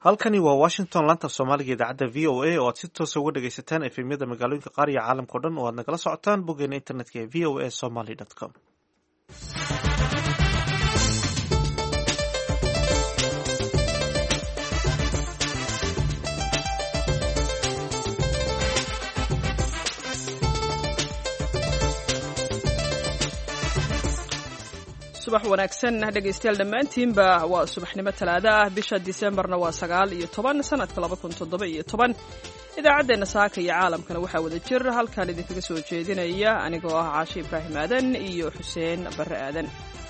halkani waa washington laanta soomaaliga idaacadda v o a oo aad si toosa uga dhagaysataan efemyada magaalooyinka qaar iyo caalamka o dhan oo aad nagala socotaan boggeena internetka ee v o a somaly com. subax wanaagsan dhegaystayaal dhammaantiinba waa subaxnimo talaado ah bisha disembarna waa 19 sanadka 2017 idaacaddeenna saaka iyo caalamkana waxaa wada jir halkan idinkaga soo jeedinaya anigoo ah caashe ibraahim aadan iyo xuseen barre aadan.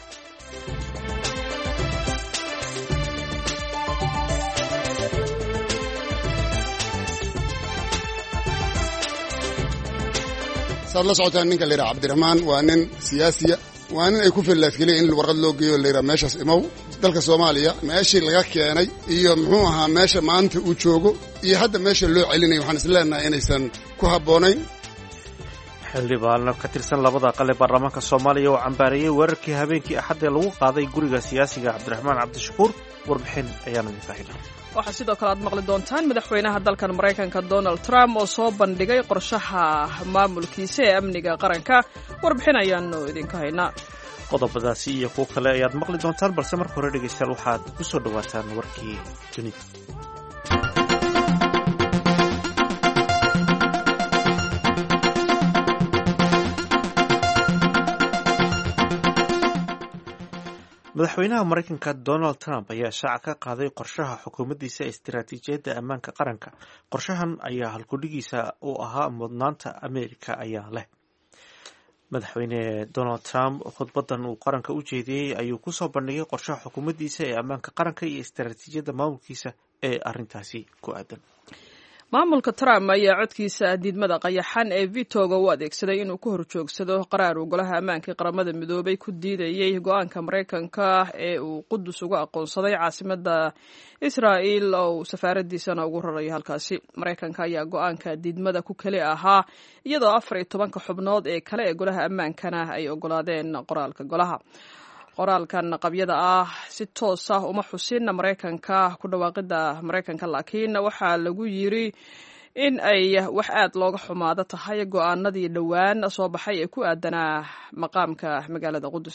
saad la socotaan ninka la yidhaha cabdiraxmaan waa nin siyaasiya waa nin ay ku fillaadgeliyay in warqad loo geeyo la yidhaha meeshaas imow dalka soomaaliya meeshii laga keenay iyo muxuu ahaa meesha maanta uu joogo iyo hadda meesha loo celinaya waxaan is leenahay inaysan ku habboonayn. xildhibaano ka tirsan labada aqal ee baarlamaanka soomaaliya oo cambaareeyey weerarkii habeenkii axad ee lagu qaaday guriga siyaasiga cabdiraxmaan cabdishakuur warbixin ayaanu idinka haynaa. waxaa sidoo kale aad maqli doontaan madaxweynaha dalkan maraykanka donald trump oo soo bandhigay qorshaha maamulkiisa ee amniga qaranka warbixin ayaanu idinka haynaa. qodobadaasi iyo kuwo kale ayaad maqli doontaan balse marka hore dhegaystayaal waxaad ku soo dhawaataan warkii dunida. madaxweynaha maraykanka donald trump ayaa shaaca ka qaaday qorshaha xukuumaddiisa istiraatiijiyadda ammaanka qaranka. qorshahan ayaa halkudhigiisa uu ahaa mudnaanta ameerika ayaa leh. madaxweyne donald trump khudbadan uu qaranka u jeediyey ayuu kusoo bandhigay qorshaha xukuumaddiisa ee ammaanka qaranka iyo istiraatiijiyadda maamulkiisa ee arrintaasi ku aadan. maamulka trump ayaa codkiisa diidmada qayaxan ee vitoga u adeegsaday inuu ku horjoogsado qaraar uu golaha ammaanka ee qaramada midoobay ku diidayey go-aanka maraykanka ee uu qudus uga aqoonsaday caasimada israa'il oo uu safaaradiisana ugu rarayo halkaasi. maraykanka ayaa go-aanka diidmada ku keli ahaa iyadoo 14 xubnood ee kale ee golaha ammaankana ay ogolaadeen qoraalka golaha. qoraalkan qabyada ah si toos ah uma xusin maraykanka ku dhawaaqida maraykanka, laakiin waxaa lagu yiri in ay wax aad looga xumaado tahay go-aanadii dhowaan soo baxay ee ku aadanaa maqaamka magaalada qudus.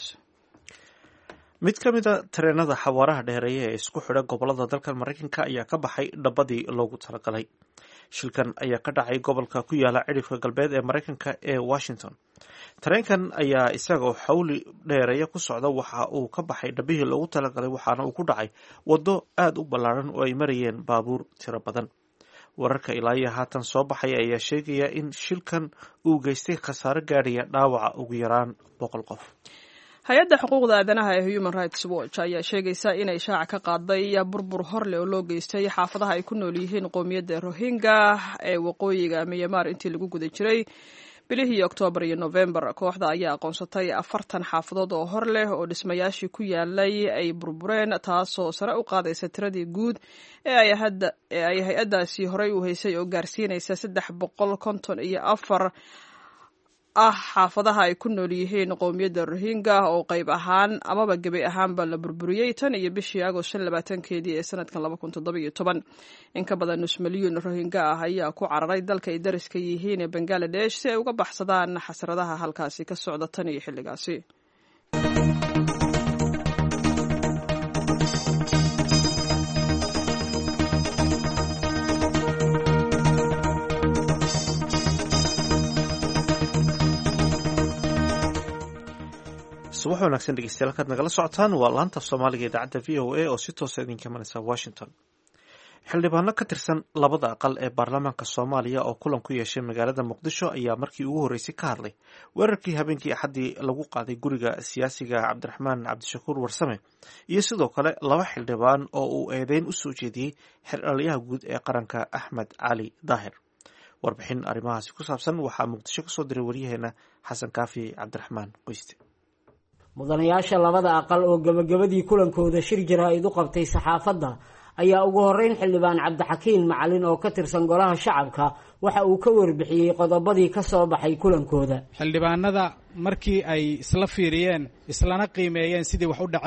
mid ka mid a tareenada xawaaraha dheereeya ee isku xidha gobolada dalkan maraykanka ayaa ka baxay dhabadii loogu talagalay. shilkan ayaa ka dhacay gobolka ku yaala cidhifka galbeed ee maraykanka ee washington. tareenkan ayaa isagoo xawli dheereeya ku socda waxa uu ka baxay dhabihii loogu talagalay waxaana uu ku dhacay waddo aad u ballaaran oo ay marayeen baabuur tiro badan. wararka ilaa iyo haatan soo baxaya ayaa sheegaya in shilkan uu geystay khasaaro gaadhaya dhaawaca ugu yaraan 100 qof. hay-adda xuquuqda aadanaha ee human rights watch ayaa sheegaysa inay shaaca ka qaaday burbur horleh oo loo geystay xaafadaha ay ku nool yihiin qowmiyadda rohingya ee waqooyiga myanmar intii lagu guda jiray bilihii oktoobar iyo novembar. kooxda ayaa aqoonsatay 40 xaafadood oo hor leh oo dhismayaashii ku yaalay ay burbureen, taasoo sare u qaadaysa tiradii guud ee ay hay-addaasi horey u haysay oo gaarsiinaysa 354 ah xaafadaha ay ku nool yihiin qowmiyadda rohingya oo qayb ahaan amaba gebi ahaanba la burburiyey tan iyo bishii agost 25 ee sanadkan 2017. in ka badan nus milyuun rohingya ah ayaa ku cararay dalka ay dariska yihiin ee bangaladesh si ay uga baxsadaan xasradaha halkaasi ka socda tan iyo xilligaasi. subax wanaagsan dhegeystayaal halkaad nagala socotaan waa laanta soomaaliga idaacadda v o a oo si toosa idinka imanaysa washington. xildhibaano ka tirsan labada aqal ee baarlamaanka soomaaliya oo kulan ku yeeshay magaalada muqdisho ayaa markii ugu horreysay ka hadlay weerarkii habeenkii axaddii lagu qaaday guriga siyaasiga cabdiraxmaan cabdishakuur warsame iyo sidoo kale 2 xildhibaan oo uu eedeyn u soo jeediyey xildhibaanyaha guud ee qaranka axmed cali daahir. warbixin arrimahaasi ku saabsan waxaa muqdisho ka soo diray waryaheena xasan kaafi cabdiraxmaan qoyste. mudanayaasha labada aqal oo gabagabadii kulankooda shir jaraa'id u qabtay saxaafadda ayaa ugu horreyn xildhibaan cabdixakiin macalin oo ka tirsan golaha shacabka waxa uu ka warbixiyey qodobadii ka soo baxay kulankooda. xildhibaanada markii ay isla fiiriyeen islana qiimeeyeen sidii wax u dhaceen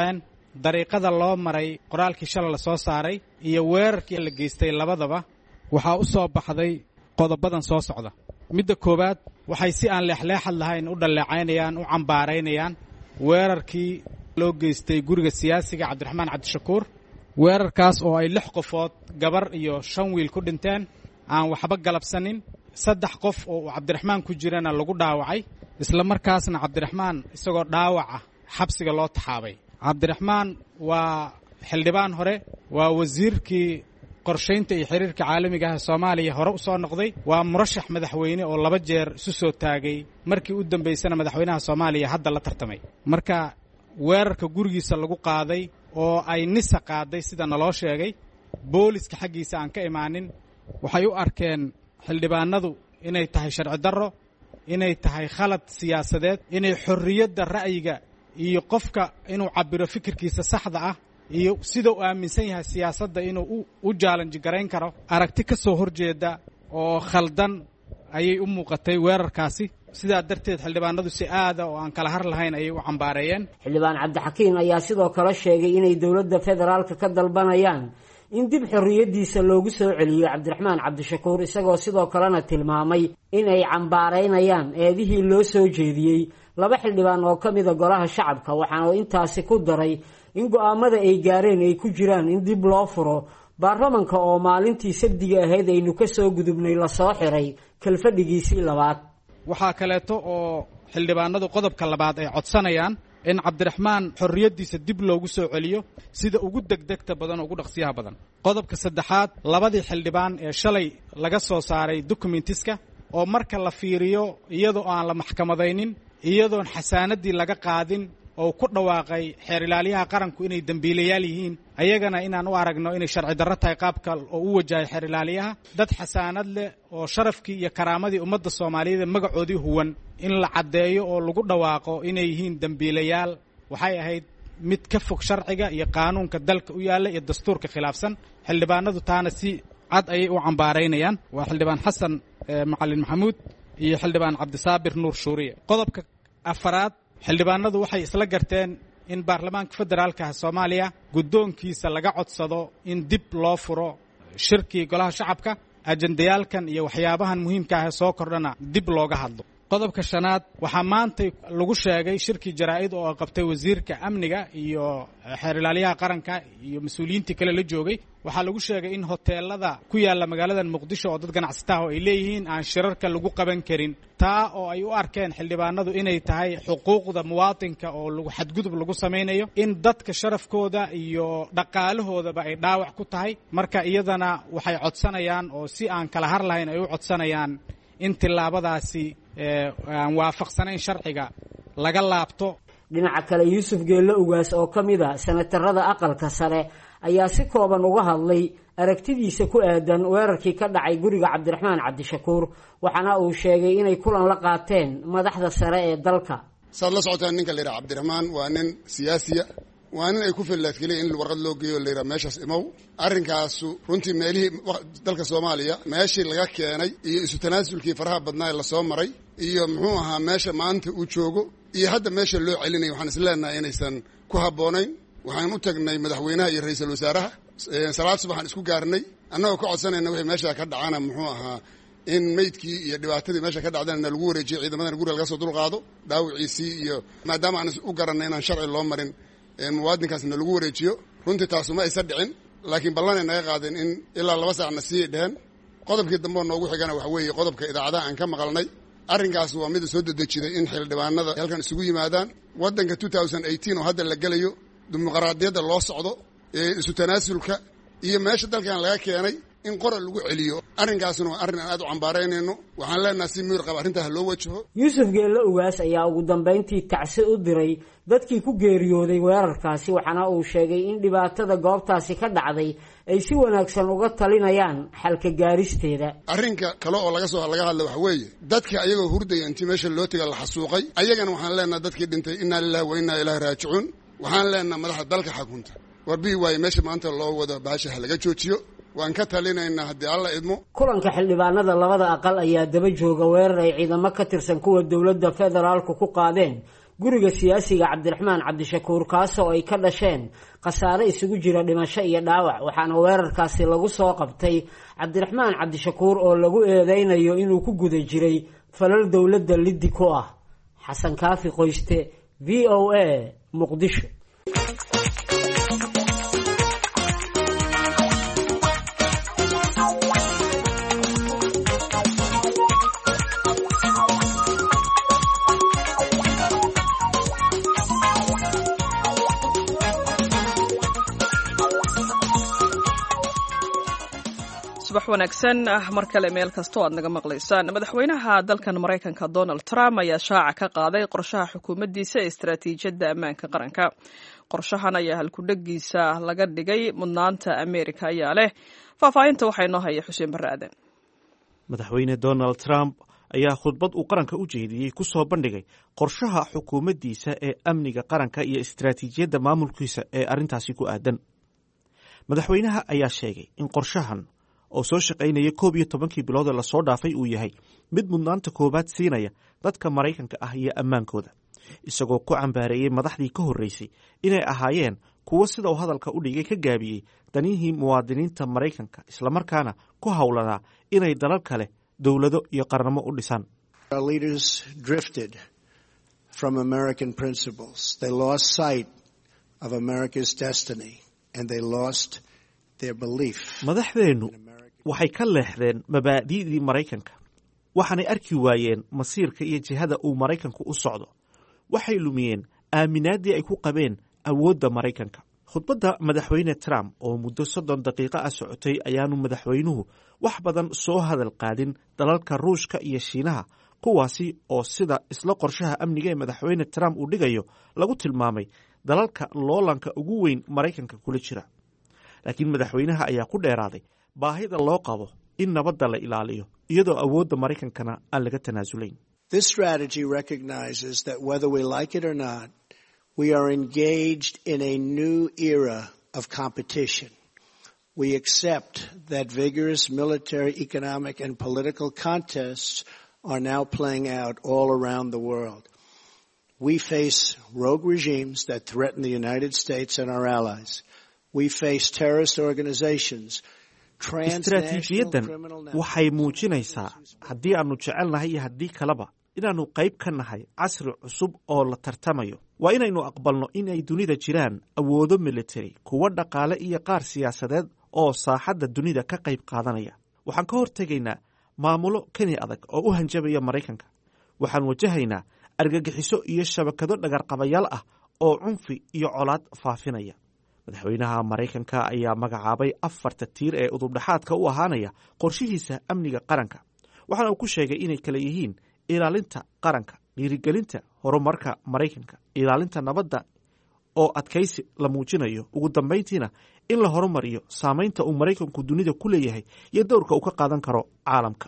dariiqada loo maray qoraalkii shalay la soo saaray iyo weerarkii la geystay labadaba waxaa u soo baxday qodobadan soo socda. midda koowaad waxay si aan leexleexad lahayn u dhaleecaynayaan, u cambaaraynayaan weerarkii loo geystay guriga siyaasiga cabdiraxmaan cabdishakuur, weerarkaas oo ay 6 qofood gabar iyo 5 wiil ku dhinteen, aan waxba galabsanin, 3 qof oo cabdiraxmaan ku jirana lagu dhaawacay, isla markaasna cabdiraxmaan isagoo dhaawac ah xabsiga loo taxaabay. cabdiraxmaan waa xildhibaan hore, waa wasiirkii qorshaynta iyo xiriirka caalamiga ah Soomaaliya hore u soo noqday, waa murashax madaxweyne oo 2 jeer isu soo taagay, markii u dambeysana madaxweynaha Soomaaliya hadda la tartamay. marka weerarka gurigiisa lagu qaaday oo ay nisa qaaday sida naloo sheegay, booliska xaggiisa aan ka imaanin, waxay u arkeen xildhibaanadu inay tahay sharci darro, inay tahay khalad siyaasadeed, inay xorriyadda ra'yiga iyo qofka inuu cabiro fikirkiisa saxda ah iyo sida uu aaminsan yahay siyaasadda inuu u challenge garayn karo aragti ka soo horjeeda oo khaldan ayay u muuqatay weerarkaasi. sidaa darteed xildhibaanadu si aada oo aan kala har lahayn ayay u cambaareeyeen. xildhibaan cabdixakiin ayaa sidoo kale sheegay inay dowladda federaalka ka dalbanayaan in dib xorriyaddiisa loogu soo celiyo cabdiraxmaan cabdishakuur, isagoo sidoo kalena tilmaamay inay cambaaraynayaan eedihii loo soo jeediyey 2 xildhibaan oo ka mida golaha shacabka, waxaana intaasi ku daray in go'aamada ay gaareen ay ku jiraan in dib loo furo baarlamanka oo maalintii sabdiga ahayd aynu ka soo gudubnay la soo xiray kalfadhigiisii 2. waxaa kaleeto oo xildhibaanadu qodobka 2 ay codsanayaan in cabdiraxmaan xorriyaddiisa dib loogu soo celiyo sida ugu degdegta badan oo ugu dhaqsiyaha badan. qodobka 3 2 xildhibaan ee shalay laga soo saaray documentiska oo marka la fiiriyo iyadoo aan la maxkamadaynin, iyadoon xasaanadii laga qaadin, oo ku dhawaaqay xeer ilaaliyaha qaranku inay dambiilayaal yihiin, ayagana inaan u aragno inay sharci darro tahay qaabka oo u wajahay xeer ilaaliyaha. dad xasaanad leh oo sharafkii iyo karaamadii ummadda Soomaaliyeed magacoodii huwan in la caddeeyo oo lagu dhawaaqo inay yihiin dambiilayaal waxay ahayd mid ka fog sharciga iyo qaanuunka dalka u yaalla iyo dastuurka khilaafsan. xildhibaanadu taana si cad ayay u cambaaraynayaan. waa xildhibaan xasan macalin maxamuud iyo xildhibaan cabdisaabir nuur shuuriye. qodobka 4 xildhibaanadu waxay isla garteen in baarlamaanka federaalka Soomaaliya guddoonkiisa laga codsado in dib loo furo shirkii golaha shacabka, ajandayaalkan iyo waxyaabahan muhiimka ah soo kordhana dib looga hadlo. qodobka 5 waxaa maanta lagu sheegay shirkii jaraa'id oo qabtay wasiirka amniga iyo xeer ilaaliyaha qaranka iyo mas'uuliyiintii kale la joogay. waxaa lagu sheegay in hoteelada ku yaala magaalada Muqdisho oo dad ganacsatada ay leeyihiin aan shirarka lagu qaban karin, taa oo ay u arkeen xildhibaanadu inay tahay xuquuqda muwaadinka oo lagu xadgudub lagu samaynayo, in dadka sharafkooda iyo dhaqaalahoodaba ay dhaawac ku tahay. marka iyadana waxay codsanayaan oo si aan kala har lahayn ay u codsanayaan in tilaabadaasi aan waafaqsanayn sharciga laga laabto. dhinaca kale yuusuf geelle ugaas oo ka mid a senatarada aqalka sare ayaa si kooban uga hadlay aragtidiisa ku aadan weerarkii ka dhacay guriga cabdiraxmaan cabdishakuur, waxaana uu sheegay inay kulan la qaateen madaxda sare ee dalka. saad la socotaan ninka la yidhaha cabdiraxmaan waa nin siyaasiya, waa nin ay ku fillaadgeliyeen in warqad loo geeyo la yidhaha meeshaas imow. arrinkaasu runtii meelihii dalka Soomaaliya meeshii laga keenay iyo isu tanaasulkii faraha badnaa ee lasoo maray iyo muxuu ahaa meesha maanta uu joogo iyo hadda meesha loo celinayo, waxaan isleenahay inaysan ku habboonayn. waxaan u tagnay madaxweynaha iyo ra'iisul wasaaraha, salaad subaxaan isku gaarnay annagoo ka codsanayna wixii meesha ka dhacana muxuu ahaa in meydkii iyo dhibaatadii meesha ka dhacdana lagu wareejiyo, ciidamadana guriga laga soo dulqaado, dhaawiciisii iyo maadaama aan u garanay inaan sharci loo marin muwaadinkaasna lagu wareejiyo. runtii taasuma aysan dhicin, laakiin ballanay naga qaadeen in ilaa 2 saacna sii dheheen. qodobkii dambe noogu xigana waxa weeye qodobka idaacadaha aan ka maqalnay. arrinkaas waa mid soo dedejiday in xildhibaanada halkan isugu yimaadaan. waddanka 2018 oo hadda la gelayo, dimuqraadiyadda loo socdo, isu tanaasulka iyo meesha dalkan laga keenay in qoral lagu celiyo. arrinkaasna waa arrin aan aad u cambaaraynayno. waxaan leenahay si miyir qaba arrintaas loo wajaho. yuusuf geelle ugaas ayaa ugu dambayntii tacsi u diray dadkii ku geeriyooday weerarkaasi, waxaana uu sheegay in dhibaatada goobtaasi ka dhacday ay si wanaagsan uga talinayaan xalka gaaristeeda. arrinka kale oo laga hadla waxa weeye dadka ayagoo hurdaya intii meesha loo tegay la xasuuqay. ayagana waxaan leenahay dadkii dhintay innaa lillahi wa innaa ilaahi raajicuun. waxaan leenahay madaxda dalka xakunta warbii waaye meesha maanta loo wado baasha ha laga joojiyo. waan ka talinaynaa haddii alla idmo. kulanka xildhibaanada 2 aqal ayaa daba jooga weerar ay ciidamo ka tirsan kuwa dowladda federaalku ku qaadeen guriga siyaasiga cabdiraxmaan cabdishakuur kaasoo ay ka dhasheen khasaare isugu jira dhimasho iyo dhaawac waxaana weerarkaasi lagu soo qabtay cabdiraxmaan cabdishakuur oo lagu eedeynayo inuu ku guda jiray falal dowladda liddi ku ah. xasan kaafi qoyste, v o a, muqdisho. subax wanaagsan mar kale meel kastoo aad naga maqlaysaan. madaxweynaha dalkan Mareykanka Donald Trump ayaa shaaca ka qaaday qorshaha xukuumaddiisa ee istaraatiijiyadda ammaanka qaranka. qorshahan ayaa halkudhagiisa laga dhigay mudnaanta Ameerika ayaa leh. faahfaahinta waxaa inoo haya Xuseen Barre Aadan. madaxweyne Donald Trump ayaa khudbad uu qaranka u jeediyey ku soo bandhigay qorshaha xukuumaddiisa ee amniga qaranka iyo istaraatiijiyadda maamulkiisa ee arrintaasi ku aadan. madaxweynaha ayaa sheegay in qorshahan oo soo shaqaynaya 11 bilood la soo dhaafay uu yahay mid mudnaanta koobaad siinaya dadka Mareykanka ah iyo ammaankooda, isagoo ku cambaareeyay madaxdii ka horreysay inay ahaayeen kuwo sida uu hadalka u dhigay ka gaabiyey danihii muwaadiniinta Mareykanka isla markaana ku hawlanaa inay dalal kale dowlado iyo qarnamo u dhisaan. Our leaders drifted from American principles. They lost sight of America's destiny and they lost their belief. Madaxdeenu waxay ka leexdeen mabaadi'dii Mareykanka, waxaanay arki waayeen masiirka iyo jihada uu Mareykanku u socdo. waxay lumiyeen aaminaadii ay ku qabeen awoodda Mareykanka. khudbadda madaxweyne Trump oo muddo 30 daqiiqo ah socotay ayaanu madaxweynuhu wax badan soo hadal qaadin dalalka Ruushka iyo Shiinaha, kuwaasi oo sida isla qorshaha amniga ee madaxweyne Trump uu dhigayo lagu tilmaamay dalalka loolanka ugu weyn Mareykanka kula jira. laakiin madaxweynaha ayaa ku dheeraaday baahida loo qabo in nabadda la ilaaliyo iyadoo awoodda Mareykankana aan laga tanaasulayn. This strategy recognizes that whether we like it or not, we are engaged in a new era of competition. We accept that vigorous military, economic, and political contests are now playing out all around the world. We face rogue regimes that threaten the United States and our allies. We face terrorist organizations. Istaraatiijiyaddan waxay muujinaysaa haddii aanu jecelnahay iyo haddii kaleba inaannu qayb ka nahay casri cusub oo la tartamayo. waa inaynu aqbalno inay dunida jiraan awoodo military, kuwa dhaqaale iyo qaar siyaasadeed oo saaxadda dunida ka qayb qaadanaya. waxaan ka hortegaynaa maamulo kani adag oo u hanjabaya Mareykanka. waxaan wajahaynaa argagixiso iyo shabakado dhagarqabayaal ah oo cunfi iyo colaad faafinaya. madaxweynaha Mareykanka ayaa magacaabay 4 tiir ee udubdhaxaadka u ahaanaya qorshihiisa amniga qaranka. waxaana uu ku sheegay inay kala yihiin ilaalinta qaranka, dhiirigelinta horumarka Mareykanka, ilaalinta nabadda oo adkaysi la muujinayo, ugu dambeyntiina in la horumariyo saamaynta uu Mareykanku dunida ku leeyahay iyo dowrka uu ka qaadan karo caalamka.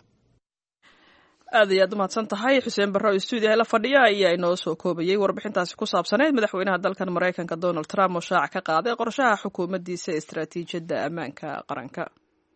aad iyo aad u mahadsan tahay Xuseen Barre oo stuudiyaha la fadhiya ayaa inoo soo koobayay warbixintaasi ku saabsaneyd madaxweynaha dalkan Mareykanka Donald Trump oo shaaca ka qaaday qorshaha xukuumaddiisa ee istaraatiijiyadda ammaanka qaranka.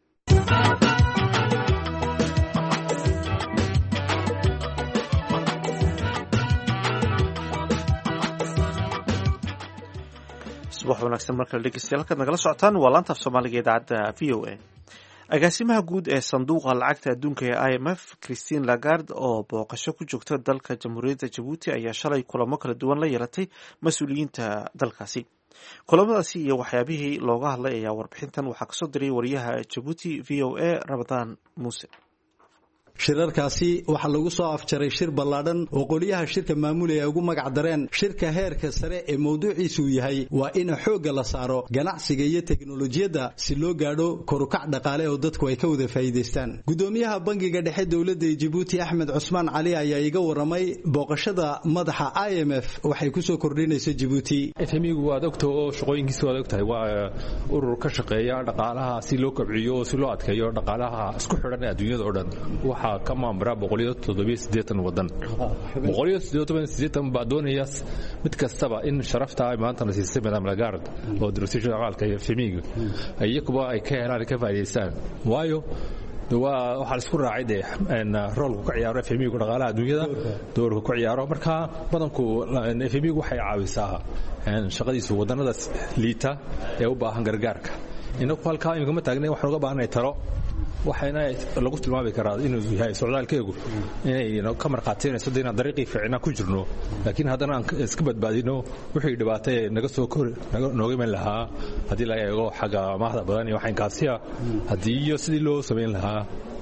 subax wanaagsan markale dhegeystayaal halkaad nagala socotaan waa laanta af Soomaaliga idaacadda VOA. agaasimaha guud ee sanduuqa lacagta adduunka ee IMF Christine Lagarde oo booqasho ku joogta dalka Jamhuuriyadda Djibouti ayaa shalay kulamo kala duwan la yeelatay mas'uuliyiinta dalkaasi. kulamadaasi iyo waxyaabihii looga hadlay ayaa warbixintan waxaa kasoo diray wariyaha Djibouti VOA Ramadaan Muuse. shirarkaasi waxaa lagu soo afjaray shir ballaadhan oo qoliyaha shirka maamulaya ugu magac dareen shirka heerka sare ee mawduuciisu yahay waa in xoogga la saaro ganacsiga iyo teknolojiyadda si loo gaadho korukac dhaqaale oo dadku ay ka wada faa'iideystaan. gudoomiyaha bangiga dhexe dowladda Djibouti Axmed Cusmaan Cali ayaa iga waramay booqashada madaxa IMF waxay ku soo kordhinaysaa Djibouti. FMIgu waa ogtahay oo shaqooyinkiisa waa ogtahay waa urur ka shaqeeya dhaqaalaha si loo kobciyo oo si loo adkeeyo dhaqaalaha isku xidhan ee adduunyada oo dhan. ka maamula 178 wadan 178 baa doonaya mid kastaba in sharafta ay maanta la siisay madam Lagarde oo dirasiisha aqalka FMIga ayakuba ay ka helaan ka faa'iideystaan waayo waxaa la isku raacay dee roolku ka ciyaaro FMI-gu dhaqaalaha adduunyada doorka ku ciyaaro marka badanku FMI-gu waxay caawisaa shaqadiisu wadannada liita ee u baahan gargaarka inagu halkaa imika ma taagnay waxaan uga baahanay talo waxayna lagu tilmaami karaa inuu yahay socdaalkeegu inay ka marqaateynayso inaan dariiqii fiicnaa ku jirno laakiin haddana aan iska badbaadino wixii dhibaatay naga soo nooga iman lahaa haddii laga eego xagga amaahda badan iyo waxaynkaasiya haddii iyo sidii loo samayn lahaa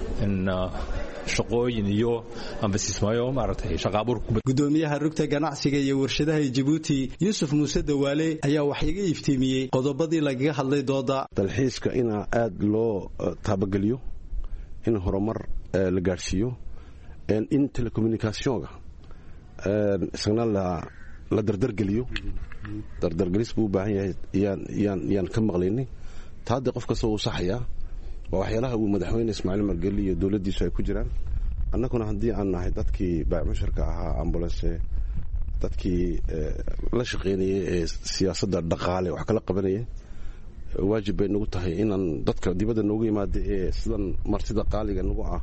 shaqooyin iyo ambasismayo maaragtay shaqaabuur gudoomiyaha rugta ganacsiga iyo warshadaha Djibouti Yusuf Muuse Dawaale ayaa wax iga iftiimiyay qodobadii lagaga hadlay dooda dalxiiska in aad loo taabagaliyo in horumar la gaarsiiyo in telecommunicationka isna la dardargeliyo dardargelis buu baahan yahay yaan ka maqlaynay taade qof kasta uu saxaya waxyaalaha uu madaxweyne Ismaaciil Margeli iyo dawladdiisu ay ku jiraan annaguna haddii aan nahay dadkii baamusharka ahaa ambulance dadkii la shaqeynayay ee siyaasadda dhaqaale wax kala qabanayay waajib bay nagu tahay inaan dadka dibadda noogu yimaado ee sidan martida qaaliga nagu ah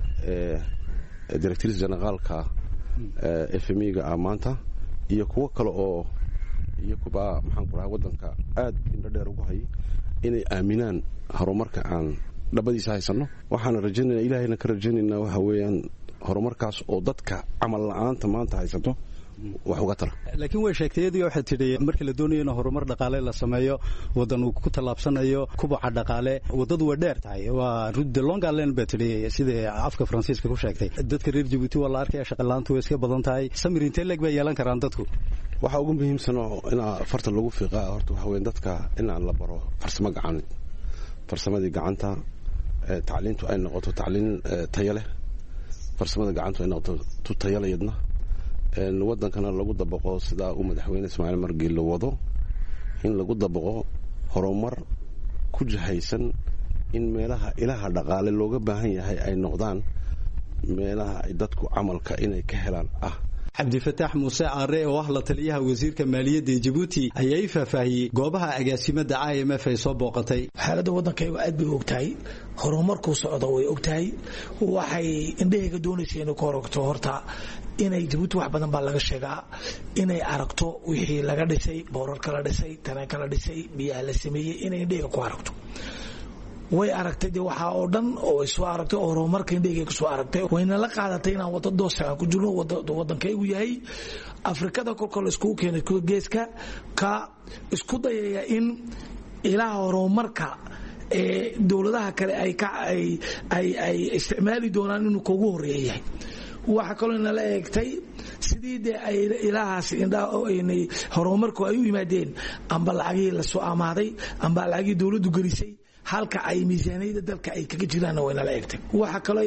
directrice generaalka FMI-ga maanta iyo kuwa kale oo iyo kuba maxaan ku rahaa waddanka aad indho dheer ugu hayay inay aaminaan horumarka aan dhabadiisa haysano waxaan rajaynaynaa ilaahayna ka rajaynaynaa waxa weeyaan horumarkaas oo dadka camal la'aanta maanta haysato wax uga tala laakiin way sheegtayadii waxay tidhi markii la doonayo in horumar dhaqaale la sameeyo wadan uu ku tallaabsanayo kubaca dhaqaale wadadu way dheer tahay waa route de longue haleine bay tidhi sida afka Faransiiska ku sheegtay dadka reer Djibouti waa la arkaya shaqo la'aantu way iska badan tahay samir intee leeg bay yeelan karaan dadku waxa ugu muhiimsan in farta lagu fiiqaa horta waxa weyn dadka in aan la baro farsamo gacan farsamadii gacanta tacliintu ay noqoto tacliin tayo leh farsamada gacanta ay noqoto tayo leh yadna wadankana lagu dabaqo sida uu madaxweyne Ismaaciil Margeli wado in lagu dabaqo horumar ku jahaysan in meelaha ilaha dhaqaale looga baahan yahay ay noqdaan meelaha ay dadku camalka inay ka helaan Cabdi Fataax Muuse Aare oo ah la taliyaha wasiirka maaliyadda ee Djibouti ayaa faahfaahiyay goobaha agaasimada IMF ay soo booqatay xaaladda waddankayga aad bay ogtahay horumarku socdo way ogtahay waxay indhaheega doonaysaa inay ka horogto horta inay Djibouti wax badan baa laga sheegaa inay aragto wixii laga dhisay boorarka la dhisay tareenka la dhisay biyaha la sameeyay inay indhaheega ku aragto way aragtay waxa oo dhan oo ay soo aragtay oo horumarka indhaheega soo aragtay wayna la qaadatay inaan wada doosaan ku jirno wadankaygu yahay Afrikada kolkol isku keenay geeska ka isku dayaya in ilaa horumarka dawladaha kale ay isticmaali doonaan inuu kugu horeeyay waxa kaloo la eegtay sidii ay ilaahaas inay horumarku ay u yimaadeen amba lacagii la soo amaaday amba lacagii dawladdu gelisay halka ay miisaaniyada dalka ay kaga jiraan wayna la eegtay waxa kale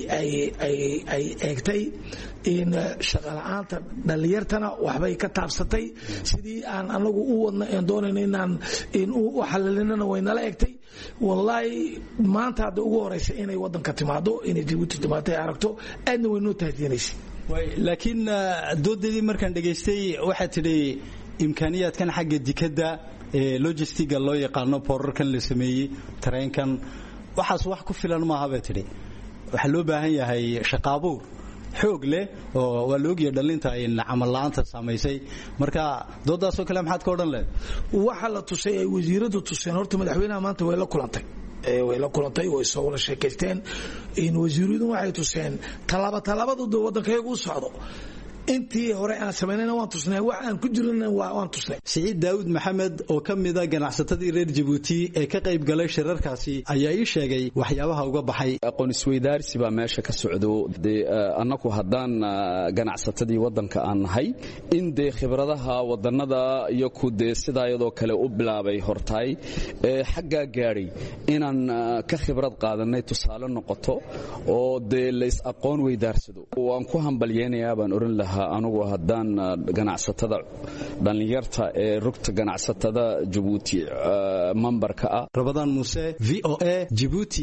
ay eegtay in shaqalaanta dhalinyartana waxbay ka taabsatay sidii aan anagu u wadna aan doonayno in u xalalnana wayna la eegtay wallahi maanta hadda ugu horeysa inay wadanka timaado inay Djibouti timaado ay aragto aadna way noo tahdinaysa laakiin doodadii markaan dhageystay waxa tidhi imkaaniyaadkan xagga dikada logistiga loo yaqaano porarkan la sameeyay tareenkan waxaas wax ku filan ma aha bay tidhi waxa loo baahan yahay shaqaabuur xoog leh oo waa loogiyo dhalinta ay camal la'aanta saameysay marka doodaas oo kale maxaad ka odhan leed waxa la tusay ay wasiiradu tuseen horta madaxweynaha maanta way la kulantay way soo wada sheekaysteen in wasiiradu waxay tuseen talaabadu wadankaygu u socdo intii hore aan sameynayna waan tusnay wax aan ku jirnaa waan tusnay Saciid Daawud Maxamed oo kamid ah ganacsatadii reer Djibouti ee ka qayb galay shirarkaasi ayaa ii sheegay waxyaabaha uga baxay aqoon isweydaarsi baa meesha ka socdo annagu haddaan ganacsatadii wadanka aan nahay in de khibradaha wadanada iyo ku de sidaayadoo kale u bilaabay hortay xagga gaaray inaan ka khibrad qaadanay tusaale noqoto oo de leys aqoon weydaarsado waan ku hambalyeynaya baan oran lahaa anigu haddaan ganacsatada dhalinyarta ee rugta ganacsatada Djibouti memberka ah Rabadaan Muuse VOA Djibouti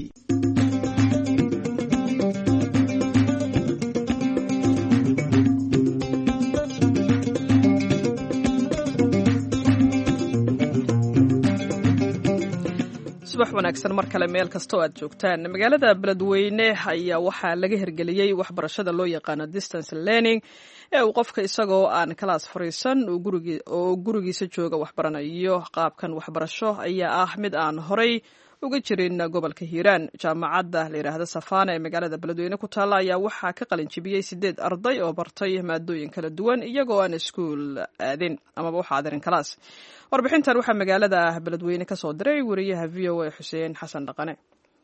subax wanaagsan mar kale meel kasta oo aad joogtaan. magaalada beledweyne ayaa waxaa laga hirgeliyey waxbarashada loo yaqaano distance learning ee uu qofka isagoo aan kalaas fariisan oo gurigiisa jooga waxbaranayo. qaabkan waxbarasho ayaa ah mid aan horay uga jirin gobolka hiiraan. jaamacadda la yidhaahda Safana ee magaalada beledweyne ku taalla ayaa waxaa ka qalin jibiyey 8 arday oo bartay maadooyin kala duwan iyagoo aan iskuul aadin amaba waxa aadin kalaas. warbixintan waxaa magaalada beledweyne ka soo diray wariyaha VOA Xuseen Xasan Dhaqane.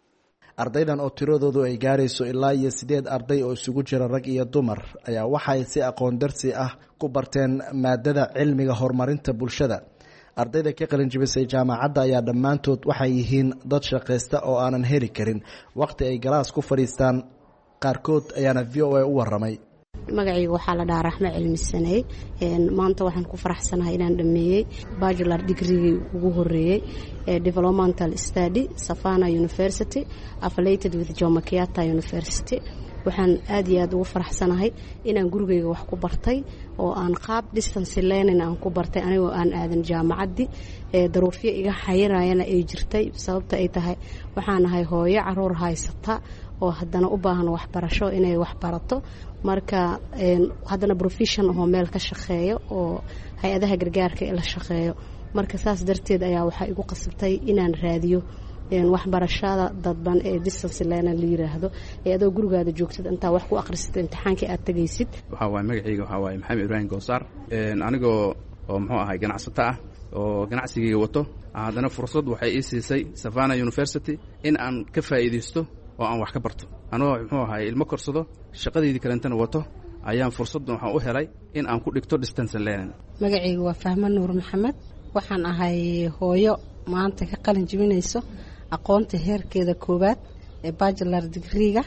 ardaydan oo tiradoodu ay gaarayso ilaa 8 arday oo isugu jira rag iyo dumar ayaa waxay si aqoon darsi ah ku barteen maadada cilmiga horumarinta bulshada. ardayda ka qalin jibisay jaamacadda ayaa dhammaantood waxay yihiin dad shaqaysta oo aanan heli karin waqti ay galaas ku fadhiistaan. qaarkood ayaana VOA u waramay. magacayga waxaa la dhahaa Raxme Cilmi Sanay. maanta waxaan ku faraxsanahay inaan dhameeyay bachelor degree ugu horeeyay ee developmental study Safana University affiliated with Jomo Kenyatta University. waxaan aad iyo aad ugu faraxsanahay inaan gurigeyga wax ku bartay oo aan qaab distance learning aan ku bartay anigoo aan aadan jaamacaddi daruufyo iga xayiraayana ay jirtay. sababta ay tahay waxaan ahay hooyo caruur haysata oo haddana u baahan waxbarasho inay wax barato. marka haddana profession oo meel ka shaqeeyo oo hay-adaha gargaarka la shaqeeyo. marka saas darteed ayaa waxaa igu qasabtay inaan raadiyo waxbarashada dadban ee distance learning la yiraahdo ee adoo gurigaada joogtid intaa wax ku akhrisid imtixaankii aad tagaysid. waxa waay magacayga waxa waay Maxamed Ibrahim Goosaar. anigoo oo muxuu ahay ganacsato ah oo ganacsigayga wato haddana fursad waxay ii siisay Safana University in aan ka faa'iideysto oo aan wax ka barto. anoo muxuu ahay ilmo korsado shaqadeedii kalentana wato ayaan fursaddan waxaan u helay in aan ku dhigto distance learning. magacayga waa Fahma Nuur Maxamed. waxaan ahay hooyo maanta ka qalin jibinayso aqoonta heerkeeda koobaad ee bachelor degree-ga.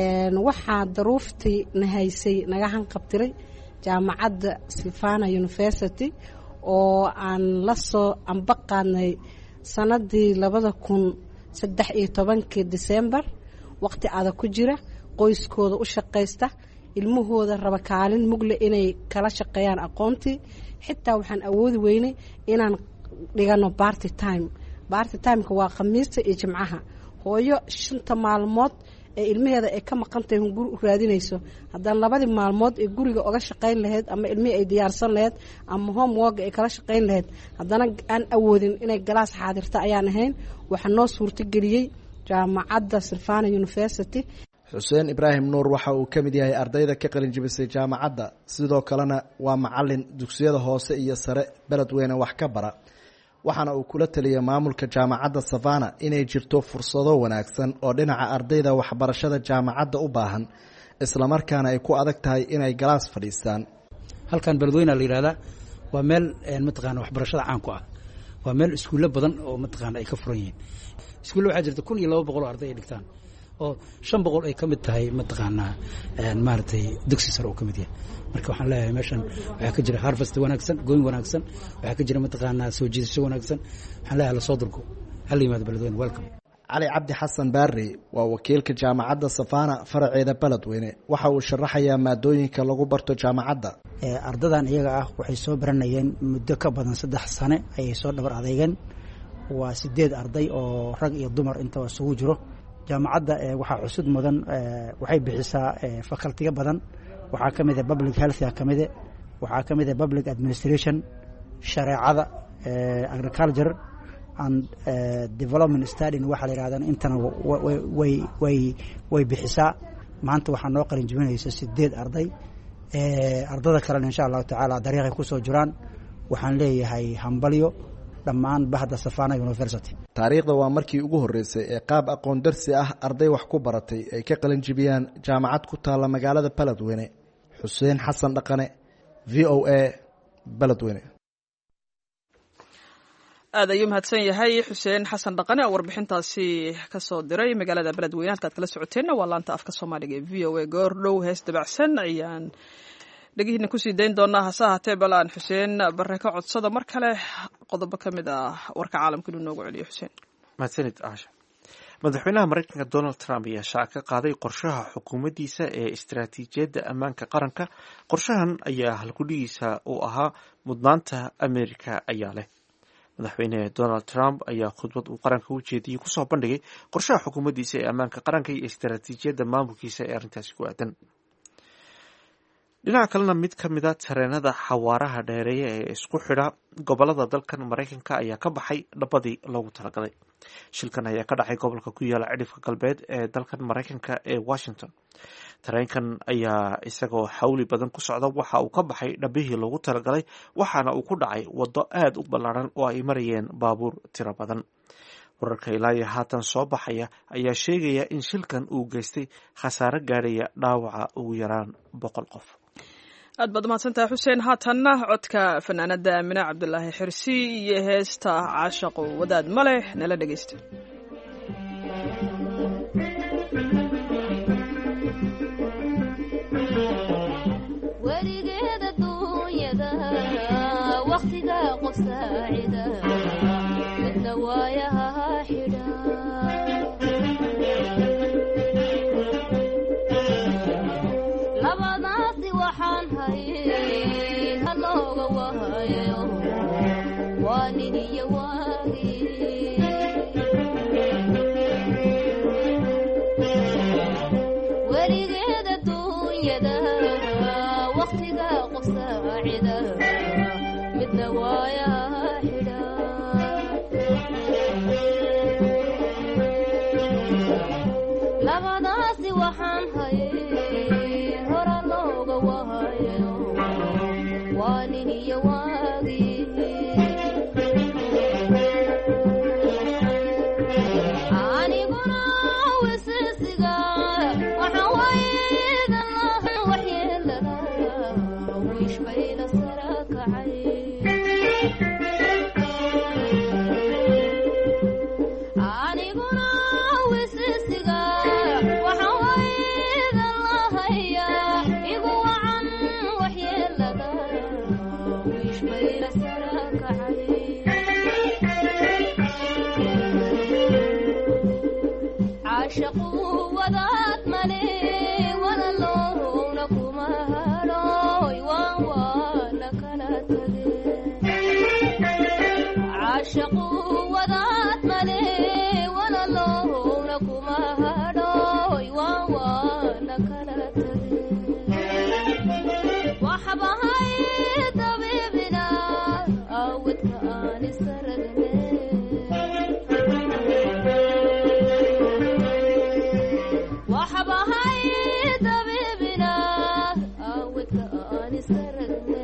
waxaa daruuftii nahaysay naga hanqabtiray jaamacadda Safana University oo aan la soo ambaqaadnay sanadii 2013 December. waqti adag ku jira qoyskooda u shaqaysta ilmahooda raba kaalin mugle inay kala shaqeeyaan aqoontii. xitaa waxaan awoodi weynay inaan dhigano party time-ka waa khamiista iyo jimcaha. hooyo 5 maalmood ee ilmaheeda ay ka maqantahay guri u raadinayso haddana 2 maalmood ee guriga uga shaqayn lahayd ama ilmihii ay diyaarsan lahayd ama homework ay kala shaqayn lahayd haddana aan awoodin inay galaas xaadirta ayaan ahayn. waxaa noo suurtageliyey jaamacadda Safana University. Xuseen Ibrahim Nuur waxa uu ka mid yahay ardayda ka qalin jibisay jaamacadda sidoo kalena waa macallin dugsiyada hoose iyo sare beledweyne wax ka bara. waxaana uu kula taliyay maamulka jaamacadda Safana inay jirto fursado wanaagsan oo dhinaca ardayda waxbarashada jaamacadda u baahan isla markaana ay ku adag tahay inay galaas fadhiistaan. halkan beledweyne la yiraahdaa waa meel mataqaana waxbarashada caan ku ah. waa meel iskuulo badan oo mataqaana ay ka furan yihiin. iskuulo waxaa jirta 1200 arday ay dhigtaan oo 500 ay ka mid tahay mataqaana maartay dugsi sare oo ka mid yahay. marka waxaan leeyahay meeshan waxaa ka jira harvest wanaagsan, gooyn wanaagsan, waxaa ka jira mataqaana soo jiidasho wanaagsan. waxaan leeyahay la soo durko hal yimaado beledweyne. welcome. Cali Cabdi Xasan Barri waa wakiilka jaamacadda Safana faraceeda beledweyne. waxa uu sharaxayaa maadooyinka lagu barto jaamacadda. ardadan iyaga ah waxay soo baranayeen muddo ka badan 3 sano ayay soo dhabar adeegeen. waa 8 arday oo rag iyo dumar inta isugu jiro. jaamacadda waxaa cusub mudan waxay bixisaa faculty badan. waxaa kamid ah public health kamid ah, waxaa kamid ah public administration, shareecada, agriculture and development study waxa la yiraahdo intana way bixisaa. maanta waxaa noo qalin jibinaysa 8 arday. ardada kale insha Allah taala dariiqay ku soo jiraan. waxaan leeyahay hambalyo dhammaan bahda Safana University. taariikhda waa markii ugu horeysay ee qaab aqoon darsi ah arday wax ku baratay ay ka qalin jibiyaan jaamacad ku taala magaalada Beledweyne. Xuseen Xasan Dhaqane, VOA Beledweyne. aad ayuu mahadsan yahay Xuseen Xasan Dhaqane oo warbixintaasi ka soo diray magaalada Beledweyne. halkaad kala socoteena waa laanta afka Soomaaliga ee VOA. goordhow hees dabacsan ayaan dhagihiina kusii dayn doonaa. hase ahaatee balaan Xuseen Barre ka codsada mar kale qodobo ka mid ah warka caalamka inuu noogu celiyo. Xuseen. mahadsanid Aasha. madaxweynaha Mareykanka Donald Trump ayaa shaaca ka qaaday qorshaha xukuumaddiisa ee istiraatiijiyadda ammaanka qaranka. qorshahan ayaa halkudhigiisa u ahaa mudnaanta Ameerika ayaa leh. madaxweyne donald trump ayaa khudbad uu qaranka u jeediyey kusoo bandhigay qorshaha xukuumaddiisa ee ammaanka qaranka iyo istaraatiijiyadda maamulkiisa ee arrintaasi ku aadan. dhinaca kalena mid ka mida tareenada xawaaraha dheereeya ee isku xidha gobolada dalkan maraykanka ayaa ka baxay dhabadii loogu talagalay. shilkan ayaa ka dhacay gobolka ku yaala cidhifka galbeed ee dalkan maraykanka ee washington. tareenkan ayaa isagoo xawli badan ku socda waxa uu ka baxay dhabihii loogu talagalay waxaana uu ku dhacay waddo aad u ballaaran oo ay marayeen baabuur tiro badan. wararka ilaa iyo haatan soo baxaya ayaa sheegaya in shilkan uu geystay khasaare gaadhaya dhaawaca ugu yaraan 100 qof. aad baad mahadsantahay xuseen. haatanna codka fanaanada aamine cabdulaahi xirsi iyo heesta caashaqo wadaad ma leh nala dhegeysta. weligeeda duunyada waqtiga qof saacida midna waayaha xidha labadaasi waxaan hayay halooga wahayo waa nin iyo waagii weligeeda duunyada waqtiga qof saacida midna waayaha xidha labadaasi waxaan hayay hora looga wahayo waa nin iyo waagii aniguna wisisiga waxaan waydan laha waxyeelada wiish bayna sara kacay aniguna wisisiga waxaan waydan lahaya igu wacan waxyeelada wiish bayna sara kacay caashaqu wadaad male walaloowna kuma hadhooy waan waana kala tage caashaqu wadaad male walaloowna kuma hadhooy waan waana kala tage waxbahay dabiibina awdka aan isaragne waxbahay dabiibina awdka aan isaragne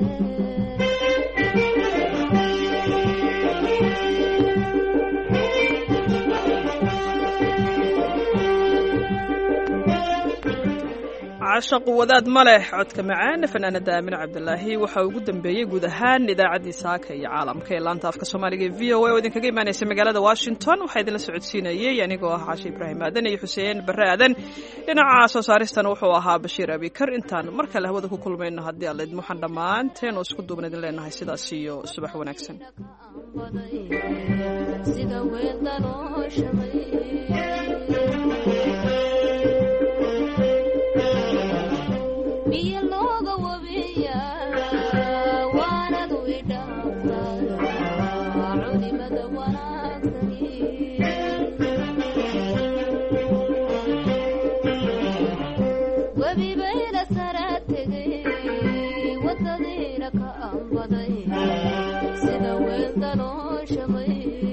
caashaqu wadaad ma leh codka macaan fanaanada aamine cabdulaahi waxaa ugu dambeeyey guud ahaan idaacaddii saaka iyo caalamka ee laanta afka soomaaliga ee v o a oo idinkaga imaanaysa magaalada washington waxaa idinla socodsiinayey anigoo ah caashe ibraahim aadan iyo xuseen barre aadan. dhinaca soo saaristana wuxuu ahaa bashiir abikar. intaan mar kale hawada ku kulmayno haddii alla idin waxaan dhammaanteen oo isku duuban idin leenahay sidaas iyo subax wanaagsan. sida weeldanoo shamay biyo looga wabiya waanadu idhaafta culimada wanaagsani webi bayna sara tegay wadadiina ka ambaday sida weeldanoo shamay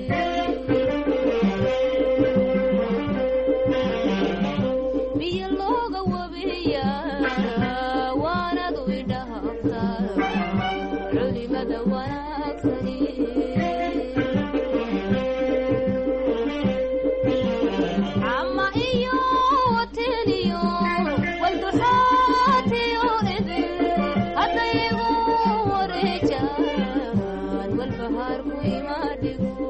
biyo looga wabiya waanadu idhaafta culimada wanaagsani cama iyo wateniyo walduxaatiyo idin haddayigu wareejaan walbahaarku imaadhigo